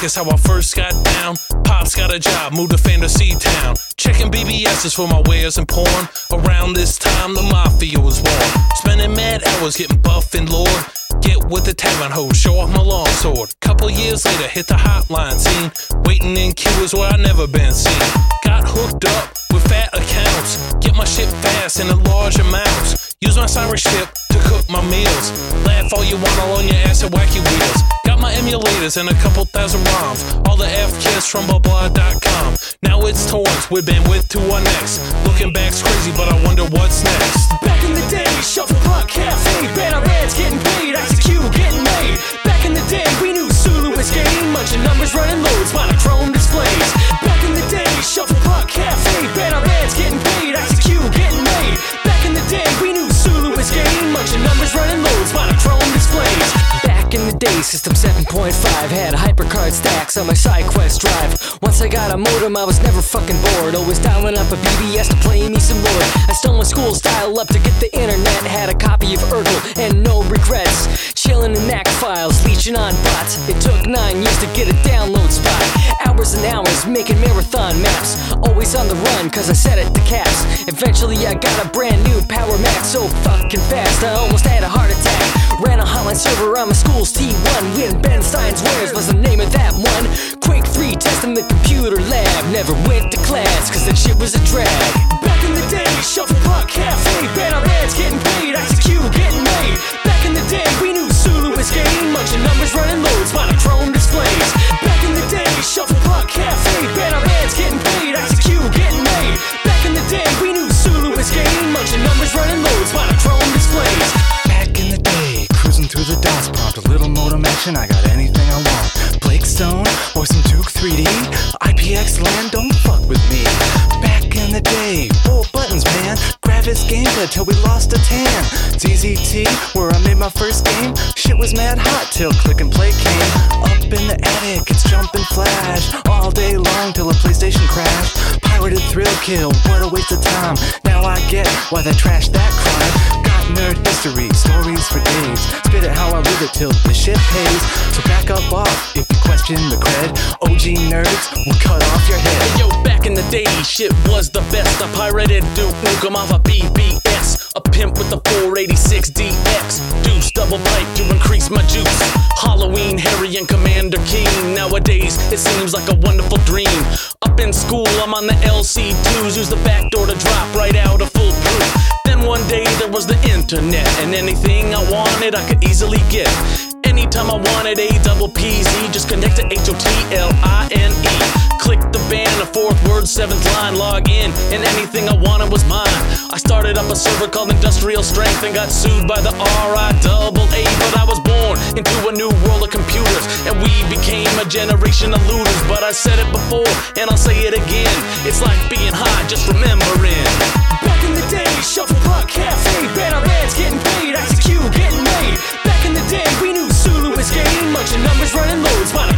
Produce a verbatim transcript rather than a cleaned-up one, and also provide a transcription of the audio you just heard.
is how I first got down. Pops got a job, moved to Fantasy Town. Checking B B S's for my wares and porn. Around this time, the mafia was born. Spending mad hours getting buff and lord. Get with the tavern hoe, show off my long sword. Couple years later, hit the hotline scene. Waiting in queue is where I never been seen. Got hooked up with fat accounts. Get my shit fast in a large amounts. Use my Cyrus chip to cook my meals. Laugh all you want, all on your ass at wacky wheels. Got my emulators and a couple thousand ROMs. All the F kids from blah blah dot com. Now it's torrents with bandwidth to our necks. Looking back's crazy, but I wonder what's next. Back in the day, Shuffle Puck Cafe, banner ads getting paid, I C Q getting made. Back in the day, we knew Sulu was game, bunch of numbers running loads, monochrome displays. Back in the day, Shuffle Puck Cafe, banner ads getting paid, I C Q getting made. Back in the day, we knew Sulu was game, bunch of numbers running loads, monochrome displays. Back in the day, System seven point five had hypercard stacks on my SideQuest drive. Once I got a modem, I was never fucking bored. Always dialing up a B B S to play me some Lord. I stole my school's dial up to get the internet. Had a copy of Urkel and no regrets. Chilling in N A C files, leeching on bots. It took nine years to get a download spot. Hours and hours making marathon maps. Always on the run cause I set it to caps. Eventually I got a brand new Power Mac so fucking fast I almost had a heart attack. Ran a hotline server on my school's T one. When Ben Stein's Wares was the name of that one. Quake three testing the computer lab. Never went to class cause that shit was a drag. Back in the day, Shuffle Puck Cafe, banner ads getting paid, I C Q getting made. Back in the day, we knew Sulu was game, bunch of numbers running loads, monochrome displays. Back in the day, Shuffle Puck Cafe, banner ads getting paid, I C Q getting made. Back in the day, we knew Sulu was game, bunch of numbers running loads, monochrome displays. Back in the day, cruising through the DOS prompt, a little modem action, I got anything I want. Blake Stone or some Duke three D, I P X land, don't fuck with me. Back in the day, four buttons man, Gravis gamepad till we lost a tan. D Z T, where I made my first game, shit was mad hot till click and play came. Up in the attic, it's jump and flash, all day long till a PlayStation crashed. Pirated Thrill Kill, what a waste of time, now I get why they trashed that crime. Got nerd history, stories for days, spit it how I live it till the shit pays. So back up off if you question the cred, O G nerds will cut off your head. Hey, yo, back in the day, shit was the best. I pirated Duke Nukem off a B B S. A pimp with a four eighty-six D X. Deuce double pipe to increase my juice. Halloween, Harry and Commander King. Nowadays, it seems like a wonderful dream. Up in school, I'm on the L C twos. Use the back door to drop right out of foolproof. Then one day there was the internet, and anything I wanted I could easily get. Anytime I wanted a double P Z, just connect to H O T L I N E. Click the banner, fourth word, seventh line, log in, and anything I wanted was mine. I started up a server called Industrial Strength and got sued by the R I A A, but I was born into a new world of computers, and we became a generation of looters. But I said it before, and I'll say it again, it's like being high, just remembering. Back in the day, Shuffle Puck Cafe, banner ads getting paid, I C Q getting made. Back in the day, we knew Sulu was game, bunch of numbers running loads,